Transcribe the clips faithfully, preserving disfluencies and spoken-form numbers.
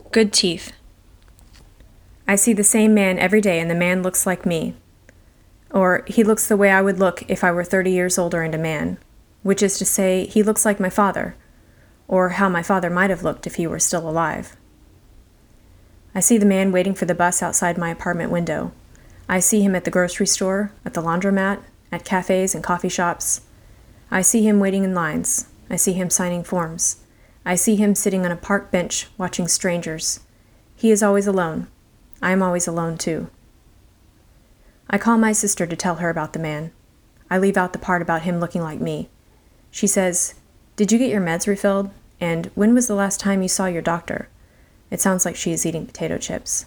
Good teeth. I see the same man every day, and the man looks like me. Or, he looks the way I would look if I were thirty years older and a man, which is to say, he looks like my father, or how my father might have looked if he were still alive. I see the man waiting for the bus outside my apartment window. I see him at the grocery store, at the laundromat, at cafes and coffee shops. I see him waiting in lines. I see him signing forms. I see him sitting on a park bench watching strangers. He is always alone. I am always alone, too. I call my sister to tell her about the man. I leave out the part about him looking like me. She says, "Did you get your meds refilled? And when was the last time you saw your doctor?" It sounds like she is eating potato chips.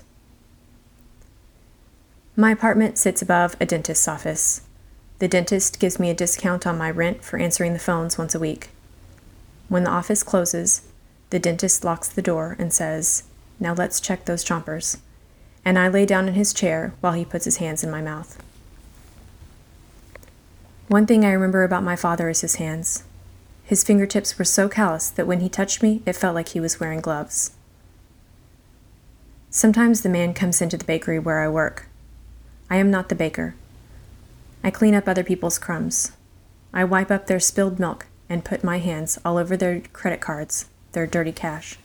My apartment sits above a dentist's office. The dentist gives me a discount on my rent for answering the phones once a week. When the office closes, the dentist locks the door and says, "Now let's check those chompers." And I lay down in his chair while he puts his hands in my mouth. One thing I remember about my father is his hands. His fingertips were so callous that when he touched me, it felt like he was wearing gloves. Sometimes the man comes into the bakery where I work. I am not the baker. I clean up other people's crumbs. I wipe up their spilled milk and put my hands all over their credit cards, their dirty cash.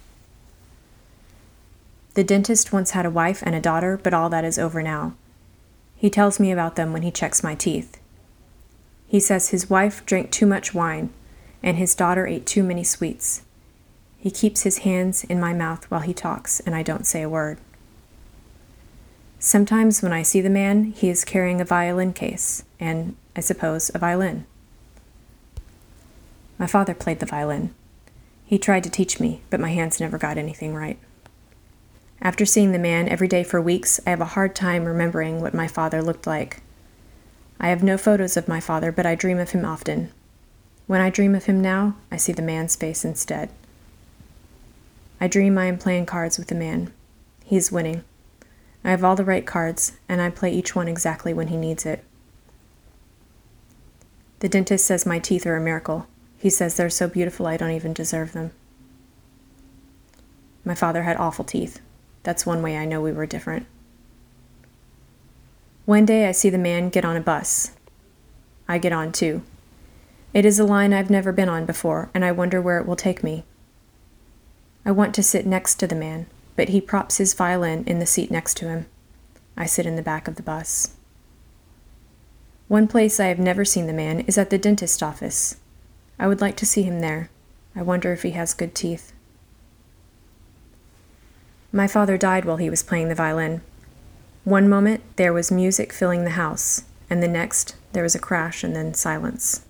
The dentist once had a wife and a daughter, but all that is over now. He tells me about them when he checks my teeth. He says his wife drank too much wine, and his daughter ate too many sweets. He keeps his hands in my mouth while he talks, and I don't say a word. Sometimes when I see the man, he is carrying a violin case, and, I suppose, a violin. My father played the violin. He tried to teach me, but my hands never got anything right. After seeing the man every day for weeks, I have a hard time remembering what my father looked like. I have no photos of my father, but I dream of him often. When I dream of him now, I see the man's face instead. I dream I am playing cards with the man. He is winning. I have all the right cards, and I play each one exactly when he needs it. The dentist says my teeth are a miracle. He says they're so beautiful I don't even deserve them. My father had awful teeth. That's one way I know we were different. One day I see the man get on a bus. I get on too. It is a line I've never been on before, and I wonder where it will take me. I want to sit next to the man, but he props his violin in the seat next to him. I sit in the back of the bus. One place I have never seen the man is at the dentist's office. I would like to see him there. I wonder if he has good teeth. My father died while he was playing the violin. One moment, there was music filling the house, and the next, there was a crash and then silence.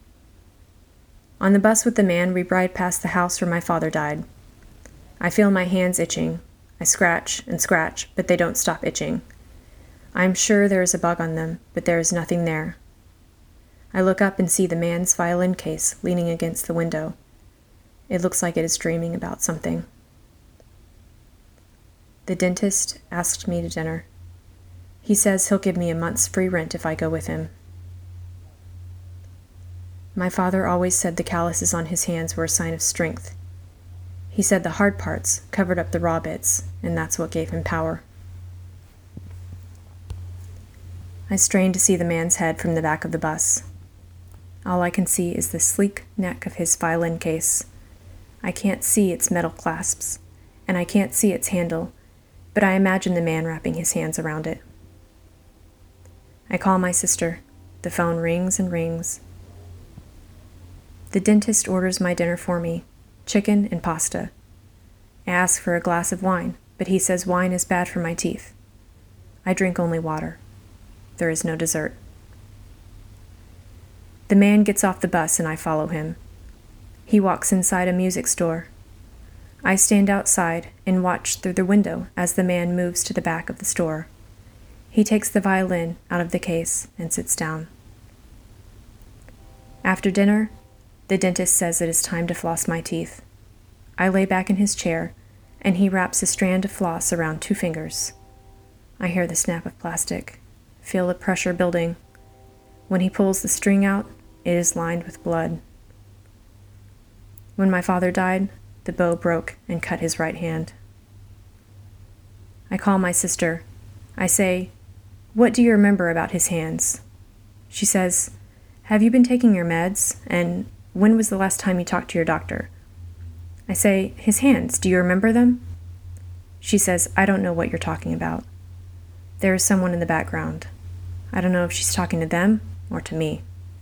On the bus with the man, we ride past the house where my father died. I feel my hands itching. I scratch and scratch, but they don't stop itching. I am sure there is a bug on them, but there is nothing there. I look up and see the man's violin case leaning against the window. It looks like it is dreaming about something. The dentist asked me to dinner. He says he'll give me a month's free rent if I go with him. My father always said the calluses on his hands were a sign of strength. He said the hard parts covered up the raw bits, and that's what gave him power. I strain to see the man's head from the back of the bus. All I can see is the sleek neck of his violin case. I can't see its metal clasps, and I can't see its handle, but I imagine the man wrapping his hands around it. I call my sister. The phone rings and rings. The dentist orders my dinner for me, chicken and pasta. I ask for a glass of wine, but he says wine is bad for my teeth. I drink only water. There is no dessert. The man gets off the bus and I follow him. He walks inside a music store. I stand outside and watch through the window as the man moves to the back of the store. He takes the violin out of the case and sits down. After dinner, the dentist says it is time to floss my teeth. I lay back in his chair, and he wraps a strand of floss around two fingers. I hear the snap of plastic, feel the pressure building. When he pulls the string out, it is lined with blood. When my father died, the bow broke and cut his right hand. I call my sister. I say, "What do you remember about his hands?" She says, "Have you been taking your meds? And when was the last time you talked to your doctor?" I say, "His hands, do you remember them?" She says, "I don't know what you're talking about." There is someone in the background. I don't know if she's talking to them or to me.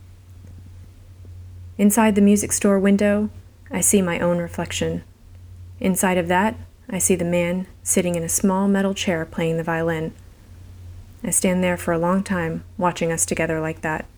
Inside the music store window, I see my own reflection. Inside of that, I see the man sitting in a small metal chair playing the violin. I stand there for a long time, watching us together like that.